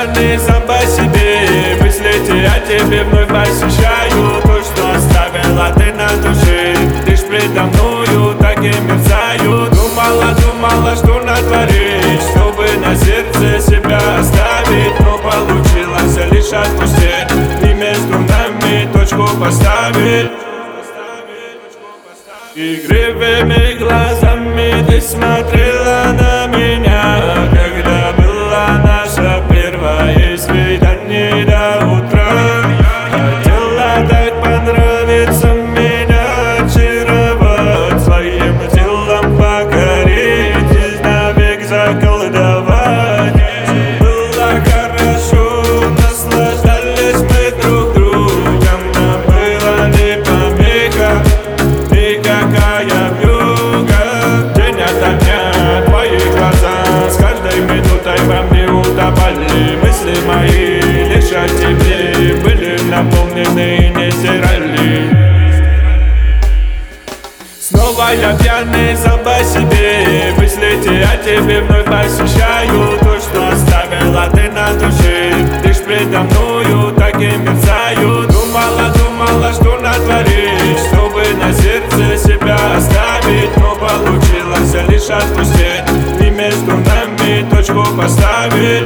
пьяный сам по себе. Мысли о тебе вновь посещаю. То, что оставила ты на душе, лишь предо мною так и мерцают. Думала, что натворишь, чтобы на сердце себя оставить. Но получилось лишь отпустить и между нами точку поставить. Игривыми глазами ты смотрела на меня, когда была наша первое свидание до утра. Хотела так понравиться, меня очаровать, своим телом покорить и навек заколдовать. Было хорошо, наслаждались мы друг другом, нам было не помеха никакая вьюга. День ото дня твои глаза с каждой минутой во мне утопали. Мысли мои лишь о тебе были наполнены и не стирали. Снова я пьяный сам по себе. Мысли о тебе вновь посещаю. То, что оставила ты на душе, лишь предо мною так и мерцают. Думала, что натворишь, чтобы на сердце себя оставить. Но получилось лишь отпустить и между нами точку поставить.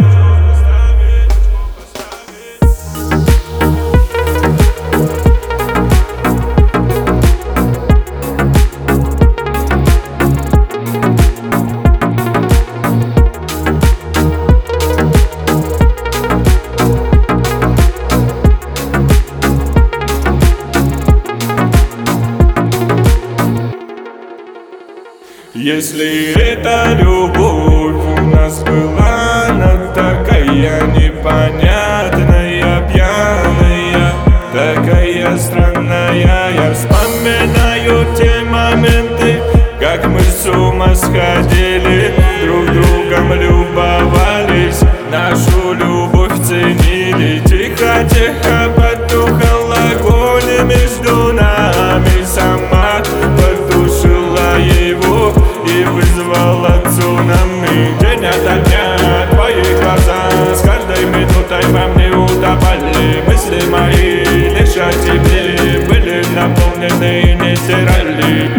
Если эта любовь у нас была, она такая непонятная, пьяная, такая странная. Я вспоминаю те моменты, как мы с ума сходили, друг другом любовались, нашу любовь ценили. Тихо потухал огонь между нами, сама потушила его и вызвала цунами. День ото дня твои глаза с каждой минутой во мне утопали. Мысли мои лишь о тебе были наполнены и не стирали.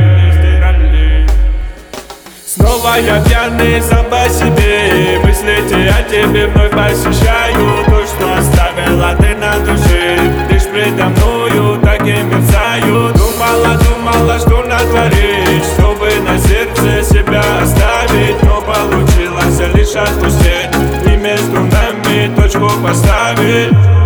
Снова я пьяный сам по себе. Мысли о тебе вновь посещаю. То, что оставила ты на душе, лишь предо мною так и мерцают. Думала, что натворишь, чтобы на сердце себя оставить. Но получилось лишь отпустить и между нами точку поставить.